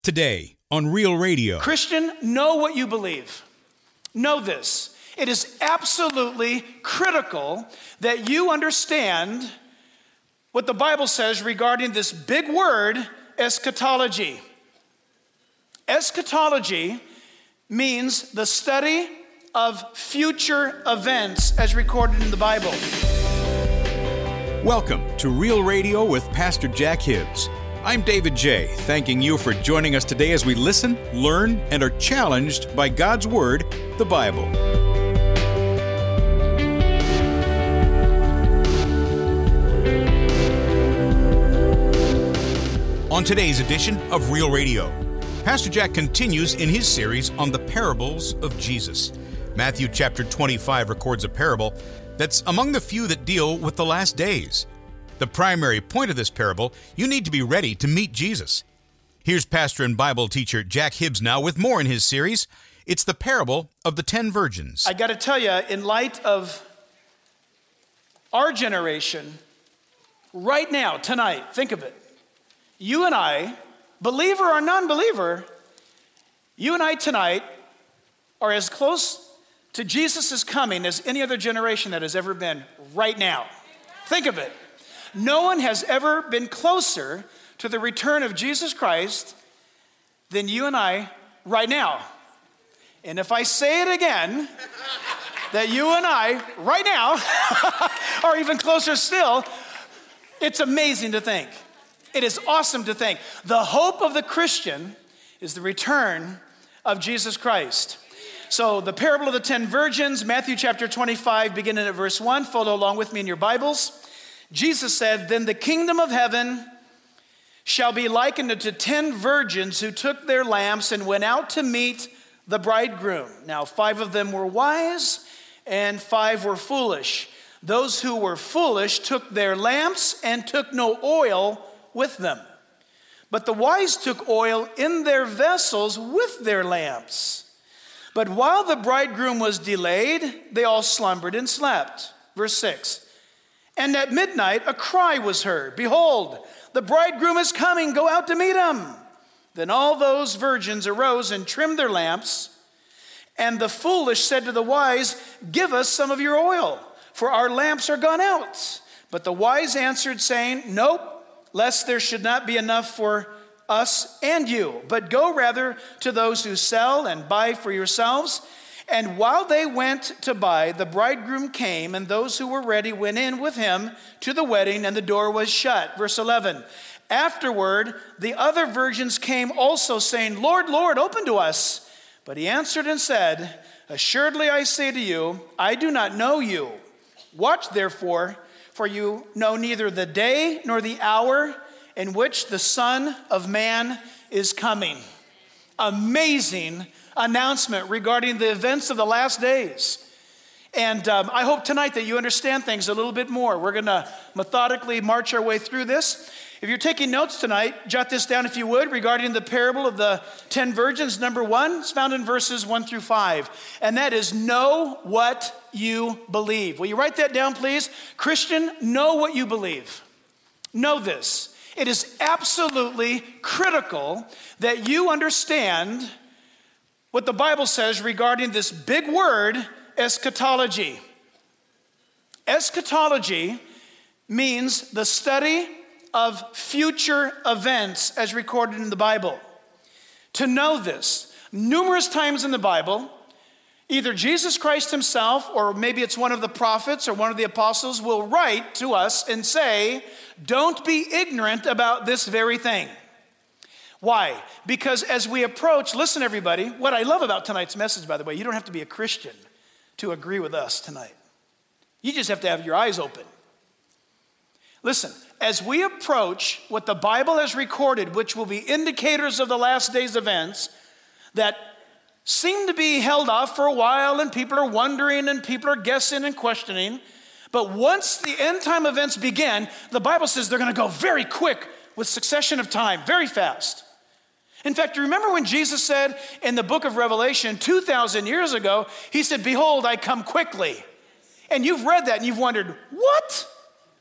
Today on Real Radio. Christian, know what you believe. Know this. It is absolutely critical that you understand what the Bible says regarding this big word, eschatology. Eschatology means the study of future events as recorded in the Bible. Welcome to Real Radio with Pastor Jack Hibbs. I'm David J., thanking you for joining us today as we listen, learn, and are challenged by God's Word, the Bible. On today's edition of Real Radio, Pastor Jack continues in his series on the parables of Jesus. Matthew chapter 25 records a parable that's among the few that deal with the last days. The primary point of this parable, you need to be ready to meet Jesus. Here's pastor and Bible teacher Jack Hibbs now with more in his series. It's the parable of the 10 virgins. I got to tell you, in light of our generation, right now, tonight, think of it. You and I, believer or non-believer, you and I tonight are as close to Jesus' coming as any other generation that has ever been right now. Think of it. No one has ever been closer to the return of Jesus Christ than you and I right now. And if I say it again, that you and I right now are even closer still, it's amazing to think. It is awesome to think. The hope of the Christian is the return of Jesus Christ. So the parable of the 10 virgins, Matthew chapter 25, beginning at verse 1. Follow along with me in your Bibles. Jesus said, "Then the kingdom of heaven shall be likened unto 10 virgins who took their lamps and went out to meet the bridegroom. Now 5 of them were wise and 5 were foolish. Those who were foolish took their lamps and took no oil with them. But the wise took oil in their vessels with their lamps. But while the bridegroom was delayed, they all slumbered and slept." Verse 6. "And at midnight a cry was heard, 'Behold, the bridegroom is coming, go out to meet him.' Then all those virgins arose and trimmed their lamps. And the foolish said to the wise, 'Give us some of your oil, for our lamps are gone out.' But the wise answered, saying, 'Nope, lest there should not be enough for us and you. But go rather to those who sell and buy for yourselves.' And while they went to buy, the bridegroom came, and those who were ready went in with him to the wedding, and the door was shut." Verse 11. "Afterward, the other virgins came also, saying, 'Lord, Lord, open to us.' But he answered and said, 'Assuredly I say to you, I do not know you. Watch therefore, for you know neither the day nor the hour in which the Son of Man is coming." Amazing announcement regarding the events of the last days. And I hope tonight that you understand things a little bit more. We're going to methodically march our way through this. If you're taking notes tonight, jot this down if you would, regarding the parable of the 10 virgins. Number 1 is found in verses 1 through 5. And that is, know what you believe. Will you write that down, please? Christian, know what you believe. Know this. It is absolutely critical that you understand what the Bible says regarding this big word, eschatology. Eschatology means the study of future events as recorded in the Bible. To know this, numerous times in the Bible, either Jesus Christ himself, or maybe it's one of the prophets or one of the apostles, will write to us and say, "Don't be ignorant about this very thing." Why? Because as we approach, listen everybody, what I love about tonight's message, by the way, you don't have to be a Christian to agree with us tonight. You just have to have your eyes open. Listen, as we approach what the Bible has recorded, which will be indicators of the last days events that seem to be held off for a while, and people are wondering and people are guessing and questioning, but once the end time events begin, the Bible says they're going to go very quick with succession of time, very fast. In fact, you remember when Jesus said in the book of Revelation 2,000 years ago, he said, "Behold, I come quickly." And you've read that and you've wondered, what?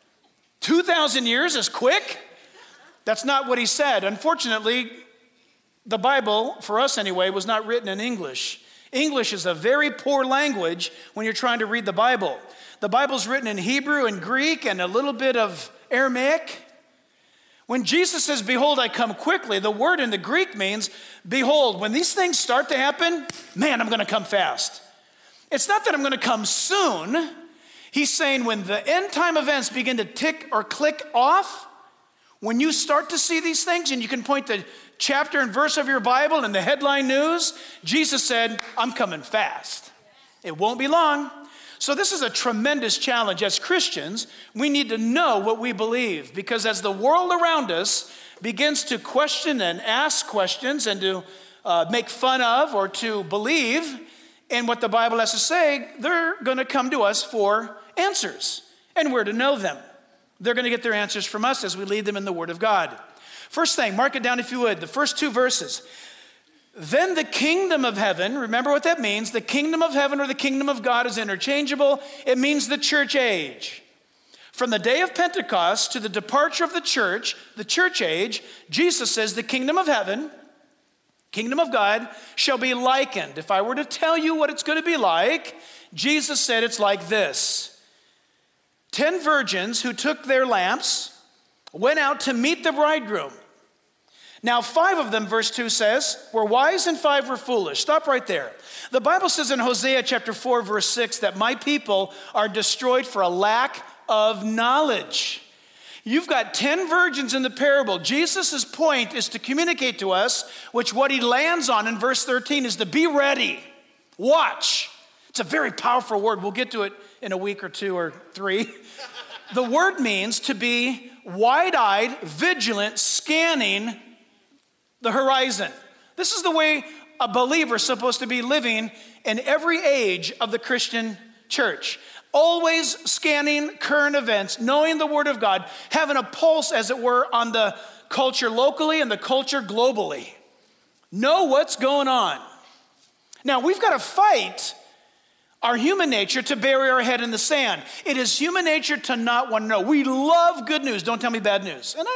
2,000 years is quick? That's not what he said. Unfortunately, The Bible, for us anyway, was not written in English. English is a very poor language when you're trying to read the Bible. The Bible's written in Hebrew and Greek and a little bit of Aramaic. When Jesus says, behold, I come quickly, the word in the Greek means, behold, when these things start to happen, man, I'm going to come fast. It's not that I'm going to come soon. He's saying when the end time events begin to tick or click off, when you start to see these things, and you can point to chapter and verse of your Bible and the headline news, Jesus said, I'm coming fast. It won't be long. So this is a tremendous challenge. As Christians, we need to know what we believe, because as the world around us begins to question and ask questions and to make fun of or to believe in what the Bible has to say, they're going to come to us for answers, and we're to know them. They're going to get their answers from us as we lead them in the Word of God. First thing, mark it down if you would, the first two verses. Then the kingdom of heaven, remember what that means. The kingdom of heaven or the kingdom of God is interchangeable. It means the church age. From the day of Pentecost to the departure of the church age, Jesus says the kingdom of heaven, kingdom of God, shall be likened. If I were to tell you what it's going to be like, Jesus said it's like this. 10 virgins who took their lamps went out to meet the bridegroom. Now 5 of them, verse 2 says, were wise and 5 were foolish. Stop right there. The Bible says in Hosea chapter 4, verse 6, that my people are destroyed for a lack of knowledge. You've got 10 virgins in the parable. Jesus' point is to communicate to us, which what he lands on in verse 13 is to be ready. Watch. It's a very powerful word. We'll get to it in a week or 2 or 3. The word means to be wide-eyed, vigilant, scanning the horizon. This is the way a believer is supposed to be living in every age of the Christian church. Always scanning current events, knowing the Word of God, having a pulse, as it were, on the culture locally and the culture globally. Know what's going on. Now, we've got to fight our human nature to bury our head in the sand. It is human nature to not want to know. We love good news. Don't tell me bad news. And I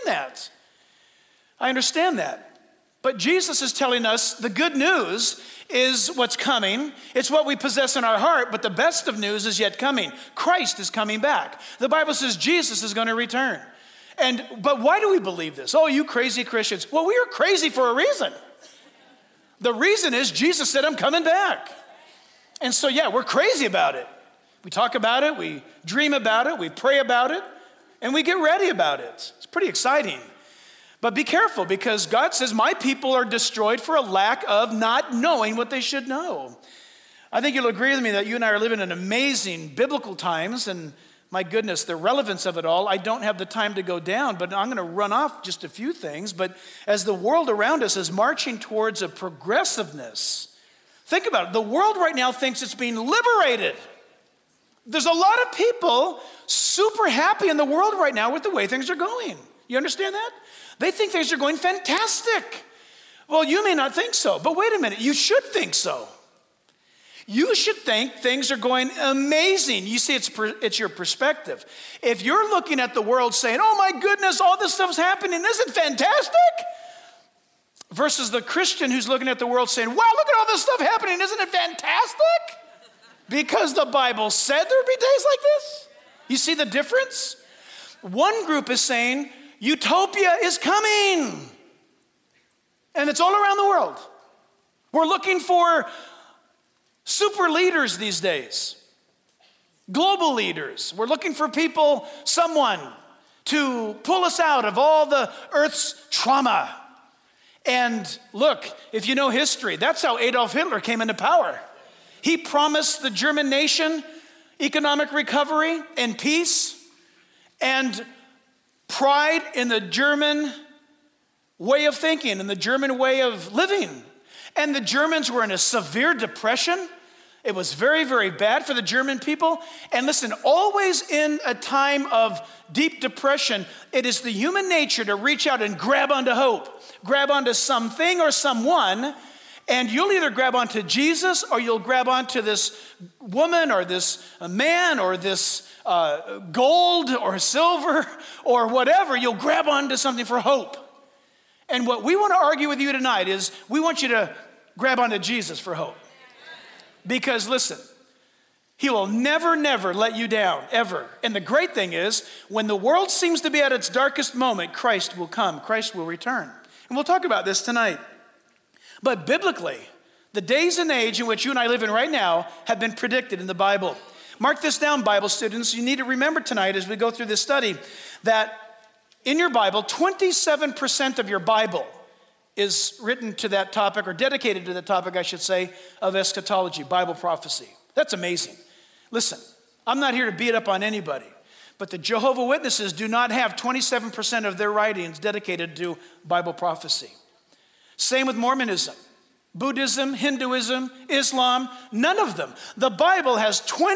understand that. But Jesus is telling us the good news is what's coming. It's what we possess in our heart, but the best of news is yet coming. Christ is coming back. The Bible says Jesus is going to return. But why do we believe this? Oh, you crazy Christians. Well, we are crazy for a reason. The reason is Jesus said, I'm coming back. And so, yeah, we're crazy about it. We talk about it, we dream about it, we pray about it, and we get ready about it. It's pretty exciting. But be careful, because God says, my people are destroyed for a lack of not knowing what they should know. I think you'll agree with me that you and I are living in amazing biblical times, and my goodness, the relevance of it all, I don't have the time to go down, but I'm going to run off just a few things. But as the world around us is marching towards a progressiveness, think about it. The world right now thinks it's being liberated. There's a lot of people super happy in the world right now with the way things are going. You understand that? They think things are going fantastic. Well, you may not think so, but wait a minute. You should think so. You should think things are going amazing. You see, it's your perspective. If you're looking at the world saying, oh my goodness, all this stuff's happening, isn't it fantastic? Versus the Christian who's looking at the world saying, wow, look at all this stuff happening, isn't it fantastic? Because the Bible said there would be days like this. You see the difference? One group is saying, utopia is coming. And it's all around the world. We're looking for super leaders these days. Global leaders. We're looking for people, someone to pull us out of all the earth's trauma. And look, if you know history, that's how Adolf Hitler came into power. He promised the German nation economic recovery and peace and pride in the German way of thinking and the German way of living. And the Germans were in a severe depression. It was very, very bad for the German people. And listen, always in a time of deep depression, it is the human nature to reach out and grab onto hope, grab onto something or someone, and you'll either grab onto Jesus or you'll grab onto this woman or this man or this gold or silver or whatever. You'll grab onto something for hope. And what we want to argue with you tonight is we want you to grab onto Jesus for hope. Because listen, he will never, never let you down, ever. And the great thing is, when the world seems to be at its darkest moment, Christ will come. Christ will return. And we'll talk about this tonight. But biblically, the days and age in which you and I live in right now have been predicted in the Bible. Mark this down, Bible students. You need to remember tonight as we go through this study that in your Bible, 27% of your Bible is written to that topic, or dedicated to the topic, I should say, of eschatology, Bible prophecy. That's amazing. Listen, I'm not here to beat up on anybody, but the Jehovah's Witnesses do not have 27% of their writings dedicated to Bible prophecy. Same with Mormonism, Buddhism, Hinduism, Islam, none of them. The Bible has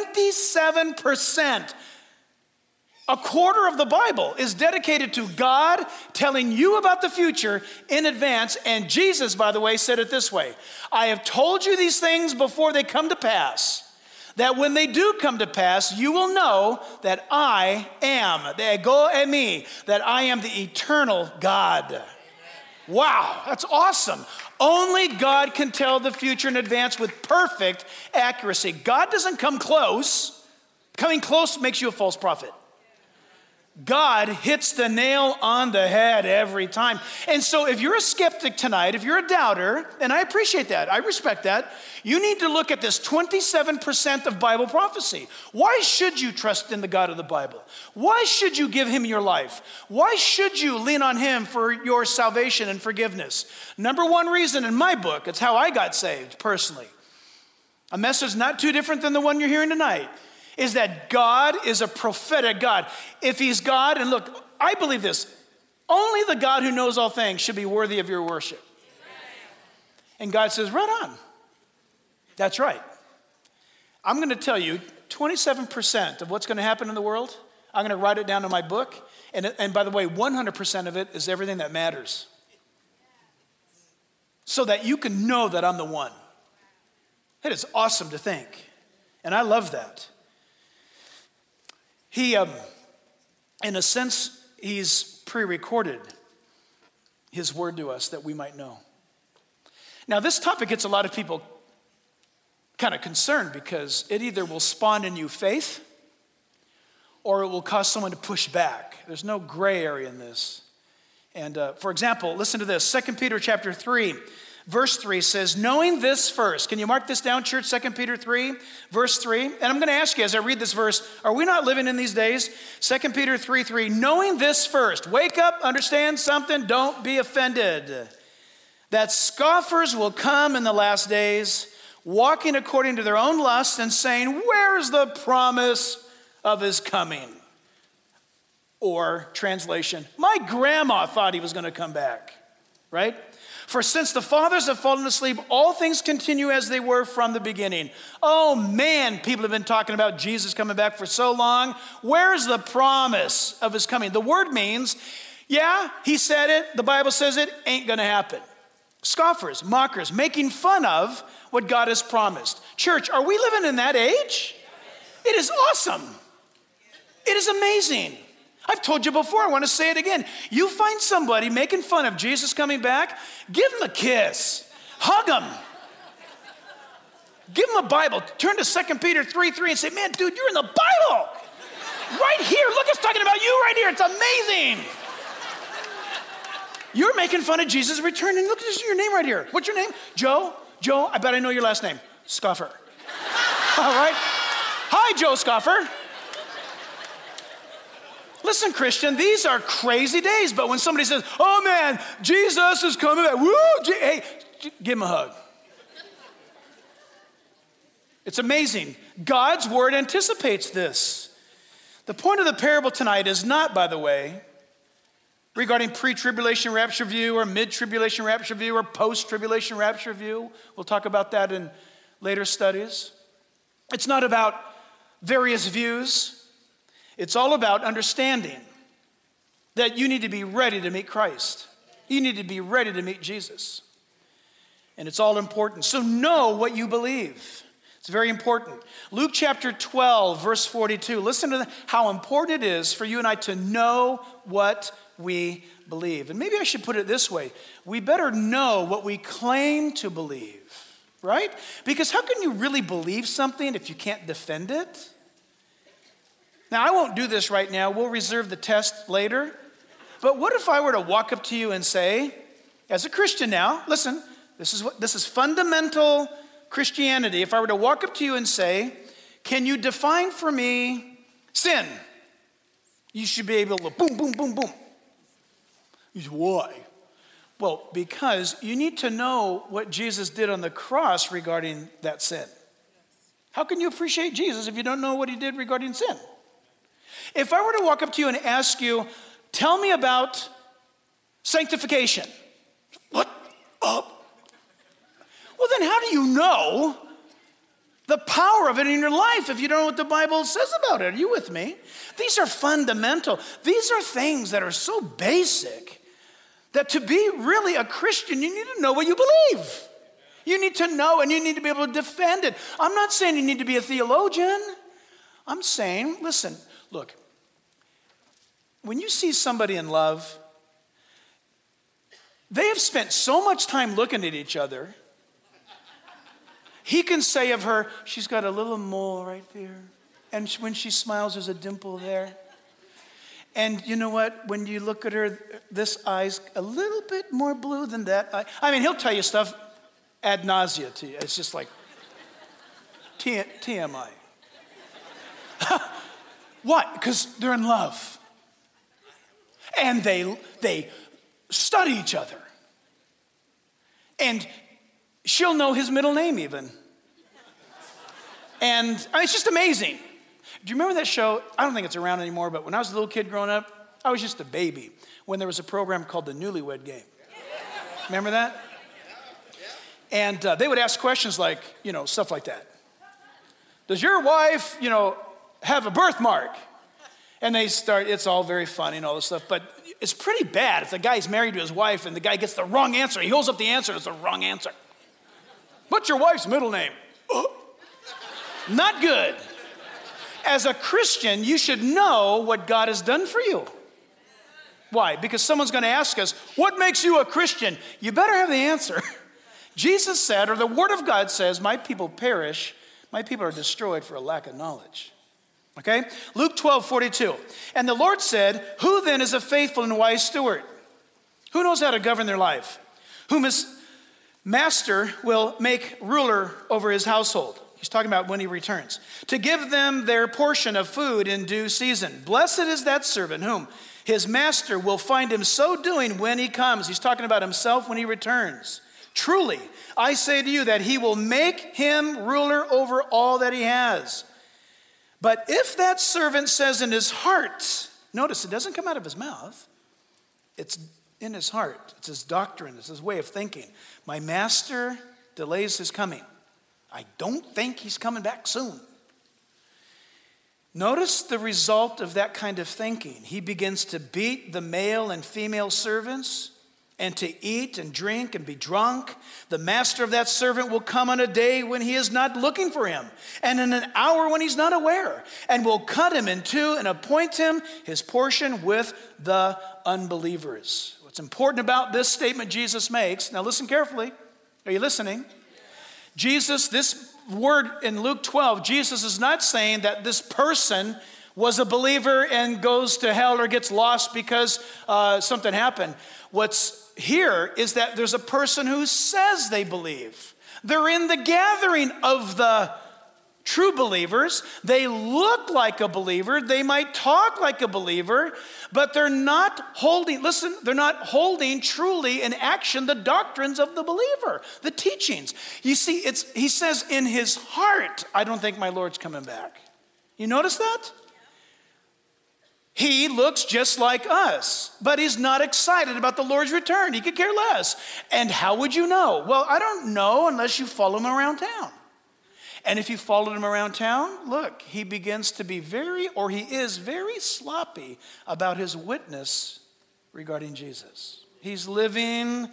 27%. A quarter of the Bible is dedicated to God telling you about the future in advance. And Jesus, by the way, said it this way: I have told you these things before they come to pass, that when they do come to pass, you will know that I am, the ego eimi, that I am the eternal God. Wow, that's awesome. Only God can tell the future in advance with perfect accuracy. God doesn't come close. Coming close makes you a false prophet. God hits the nail on the head every time. And so if you're a skeptic tonight, if you're a doubter, and I appreciate that, I respect that, you need to look at this 27% of Bible prophecy. Why should you trust in the God of the Bible? Why should you give him your life? Why should you lean on him for your salvation and forgiveness? Number one reason in my book, it's how I got saved personally. A message not too different than the one you're hearing tonight, is that God is a prophetic God. If he's God, and look, I believe this, only the God who knows all things should be worthy of your worship. And God says, right on. That's right. I'm going to tell you 27% of what's going to happen in the world, I'm going to write it down in my book. And by the way, 100% of it is everything that matters. So that you can know that I'm the one. That is awesome to think. And I love that. He, in a sense, he's pre-recorded his word to us that we might know. Now, this topic gets a lot of people kind of concerned because it either will spawn in you faith or it will cause someone to push back. There's no gray area in this. And for example, listen to this. 2 Peter chapter 3. Verse 3 says, knowing this first. Can you mark this down, church? 2 Peter 3, verse 3. And I'm going to ask you as I read this verse, are we not living in these days? 2 Peter 3, knowing this first. Wake up, understand something, don't be offended. That scoffers will come in the last days, walking according to their own lusts and saying, where is the promise of his coming? Or translation, my grandma thought he was going to come back, right? For since the fathers have fallen asleep, all things continue as they were from the beginning. Oh man, people have been talking about Jesus coming back for so long. Where's the promise of his coming? The word means, yeah, he said it, the Bible says it, ain't gonna happen. Scoffers, mockers, making fun of what God has promised. Church, are we living in that age? It is awesome. It is amazing. I've told you before, I want to say it again. You find somebody making fun of Jesus coming back, give him a kiss, hug him. Give him a Bible. Turn to 2 Peter 3 and say, man, dude, you're in the Bible. Right here, look, it's talking about you right here. It's amazing. You're making fun of Jesus' return, and look, this is your name right here. What's your name? Joe? Joe, I bet I know your last name. Scoffer. All right. Hi, Joe Scoffer. Listen, Christian, these are crazy days, but when somebody says, oh man, Jesus is coming back, woo, hey, give him a hug. It's amazing. God's word anticipates this. The point of the parable tonight is not, by the way, regarding pre-tribulation rapture view or mid-tribulation rapture view or post-tribulation rapture view. We'll talk about that in later studies. It's not about various views. It's all about understanding that you need to be ready to meet Christ. You need to be ready to meet Jesus. And it's all important. So know what you believe. It's very important. Luke chapter 12, verse 42. Listen to how important it is for you and I to know what we believe. And maybe I should put it this way. We better know what we claim to believe, right? Because how can you really believe something if you can't defend it? Now, I won't do this right now. We'll reserve the test later. But what if I were to walk up to you and say, as a Christian now, listen, this is fundamental Christianity. If I were to walk up to you and say, can you define for me sin? You should be able to boom, boom, boom, boom. You say, why? Well, because you need to know what Jesus did on the cross regarding that sin. How can you appreciate Jesus if you don't know what he did regarding sin? If I were to walk up to you and ask you, tell me about sanctification. What? Well, then how do you know the power of it in your life if you don't know what the Bible says about it? Are you with me? These are fundamental. These are things that are so basic that to be really a Christian, you need to know what you believe. You need to know and you need to be able to defend it. I'm not saying you need to be a theologian. I'm saying, listen, look, when you see somebody in love, they have spent so much time looking at each other. He can say of her, she's got a little mole right there. And when she smiles, there's a dimple there. And you know what? When you look at her, this eye's a little bit more blue than that eye. I mean, he'll tell you stuff ad nausea to you. It's just like TMI. What? Because they're in love. And they study each other. And she'll know his middle name even. And I mean, it's just amazing. Do you remember that show? I don't think it's around anymore, but when I was a little kid growing up, I was just a baby when there was a program called the Newlywed Game. Remember that? And they would ask questions like, stuff like that. Does your wife, have a birthmark? And they start, it's all very funny and all this stuff, but it's pretty bad if the guy's married to his wife and the guy gets the wrong answer. He holds up the answer, it's the wrong answer. What's your wife's middle name? Oh. Not good. As a Christian, you should know what God has done for you. Why? Because someone's going to ask us, what makes you a Christian? You better have the answer. Jesus said, or the Word of God says, my people perish, my people are destroyed for a lack of knowledge. Okay? Luke 12:42. And the Lord said, who then is a faithful and wise steward? Who knows how to govern their life? Whom his master will make ruler over his household. He's talking about when he returns. To give them their portion of food in due season. Blessed is that servant whom his master will find him so doing when he comes. He's talking about himself when he returns. Truly, I say to you that he will make him ruler over all that he has. But if that servant says in his heart, notice it doesn't come out of his mouth, it's in his heart. It's his doctrine, it's his way of thinking. My master delays his coming. I don't think he's coming back soon. Notice the result of that kind of thinking. He begins to beat the male and female servants and to eat and drink and be drunk. The master of that servant will come on a day when he is not looking for him, and in an hour when he's not aware, and will cut him in two and appoint him his portion with the unbelievers. What's important about this statement Jesus makes, now listen carefully. Are you listening? Jesus, this word in Luke 12, Jesus is not saying that this person was a believer and goes to hell or gets lost because something happened. What's here is that there's a person who says they believe. They're in the gathering of the true believers. They look like a believer. They might talk like a believer, but they're not holding, they're not holding truly in action the doctrines of the believer, the teachings. You see, he says in his heart, I don't think my Lord's coming back. You notice that? He looks just like us, but he's not excited about the Lord's return. He could care less. And how would you know? Well, I don't know unless you follow him around town. And if you followed him around town, look, he begins to be he is very sloppy about his witness regarding Jesus. He's living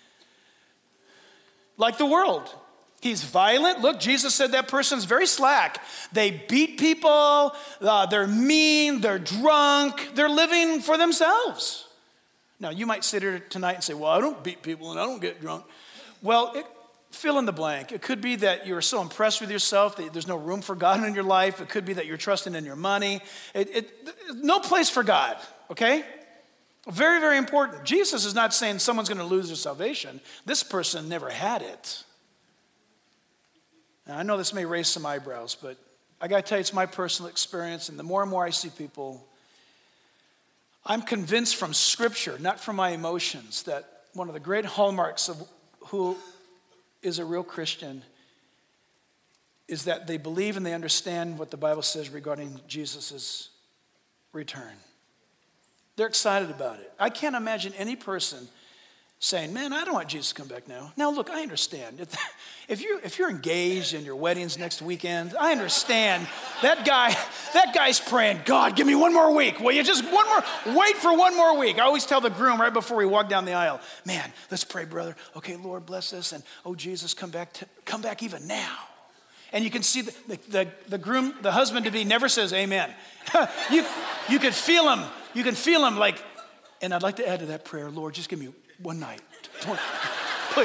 like the world. He's violent. Look, Jesus said that person's very slack. They beat people, they're mean, they're drunk, they're living for themselves. Now, you might sit here tonight and say, well, I don't beat people and I don't get drunk. Well, fill in the blank. It could be that you're so impressed with yourself that there's no room for God in your life. It could be that you're trusting in your money. No place for God, okay? Very, very important. Jesus is not saying someone's going to lose their salvation. This person never had it. Now, I know this may raise some eyebrows, but I got to tell you, it's my personal experience, and the more and more I see people, I'm convinced from Scripture, not from my emotions, that one of the great hallmarks of who is a real Christian is that they believe and they understand what the Bible says regarding Jesus' return. They're excited about it. I can't imagine any person saying, man, I don't want Jesus to come back now. Now, look, I understand. If you're engaged and your wedding's next weekend, I understand. That guy's praying, God, give me one more week. Will you just wait for one more week? I always tell the groom right before we walk down the aisle, man, let's pray, brother. Okay, Lord, bless us. And, oh, Jesus, come back even now. And you can see the groom, the husband-to-be never says amen. You can feel him. You can feel him like, and I'd like to add to that prayer, Lord, just give me one night. Please.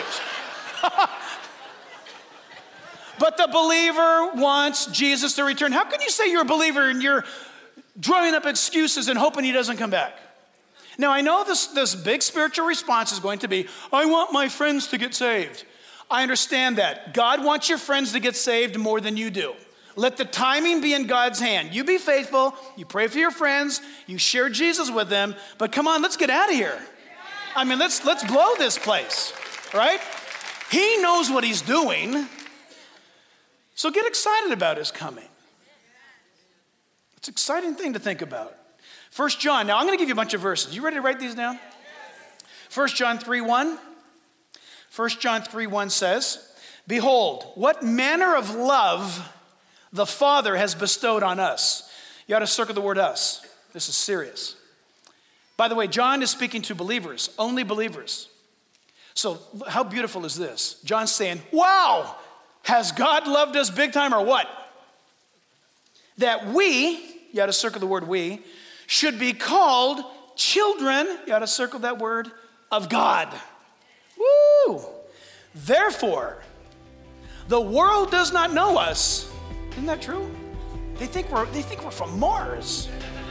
But the believer wants Jesus to return. How can you say you're a believer and you're drawing up excuses and hoping he doesn't come back? Now, I know this big spiritual response is going to be, I want my friends to get saved. I understand that. God wants your friends to get saved more than you do. Let the timing be in God's hand. You be faithful. You pray for your friends. You share Jesus with them. But come on, let's get out of here. I mean, let's blow this place, right? He knows what he's doing. So get excited about his coming. It's an exciting thing to think about. 1 John, now I'm going to give you a bunch of verses. You ready to write these down? 1 John 3:1. 1 John 3:1 says, behold, what manner of love the Father has bestowed on us. You ought to circle the word us. This is serious. By the way, John is speaking to believers, only believers. So how beautiful is this? John's saying, wow, has God loved us big time or what? That we, you ought to circle the word we, should be called children, you ought to circle that word, of God. Woo! Therefore, the world does not know us. Isn't that true? They think we're from Mars.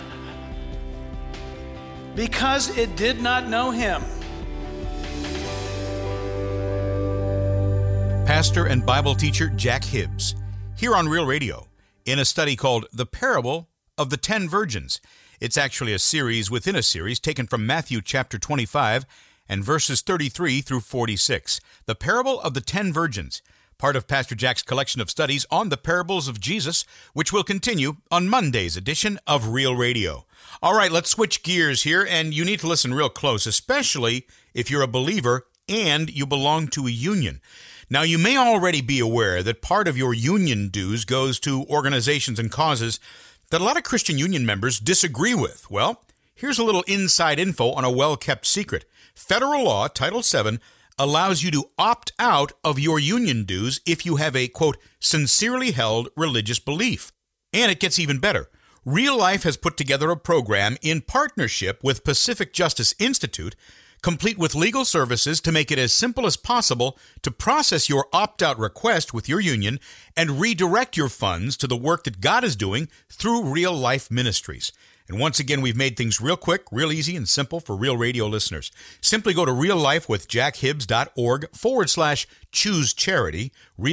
Because it did not know him. Pastor and Bible teacher Jack Hibbs, here on Real Radio, in a study called The Parable of the 10 Virgins. It's actually a series within a series taken from Matthew chapter 25 and verses 33 through 46. The Parable of the 10 Virgins, part of Pastor Jack's collection of studies on the parables of Jesus, which will continue on Monday's edition of Real Radio. All right, let's switch gears here, and you need to listen real close, especially if you're a believer and you belong to a union. Now, you may already be aware that part of your union dues goes to organizations and causes that a lot of Christian union members disagree with. Well, here's a little inside info on a well-kept secret. Federal law, Title VII, allows you to opt out of your union dues if you have a, quote, sincerely held religious belief. And it gets even better. Real Life has put together a program in partnership with Pacific Justice Institute, complete with legal services to make it as simple as possible to process your opt-out request with your union and redirect your funds to the work that God is doing through Real Life Ministries. And once again, we've made things real quick, real easy, and simple for Real Radio listeners. Simply go to reallifewithjackhibbs.org/choose charity,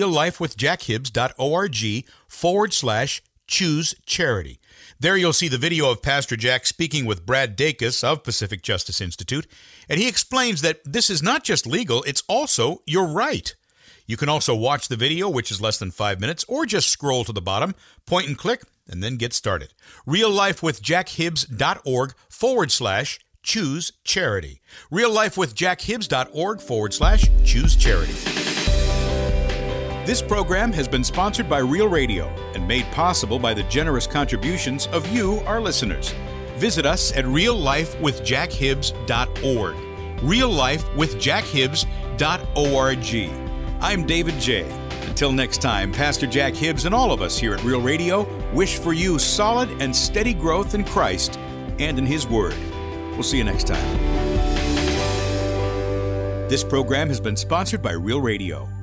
reallifewithjackhibbs.org/choose charity. There you'll see the video of Pastor Jack speaking with Brad Dacus of Pacific Justice Institute, and he explains that this is not just legal, it's also your right. You can also watch the video, which is less than 5 minutes, or just scroll to the bottom, point and click, and then get started. reallifewithjackhibbs.org/choose charity. reallifewithjackhibbs.org/choose charity. This program has been sponsored by Real Radio and made possible by the generous contributions of you, our listeners. Visit us at reallifewithjackhibbs.org. reallifewithjackhibbs.org. I'm David J. Until next time, Pastor Jack Hibbs and all of us here at Real Radio wish for you solid and steady growth in Christ and in His Word. We'll see you next time. This program has been sponsored by Real Radio.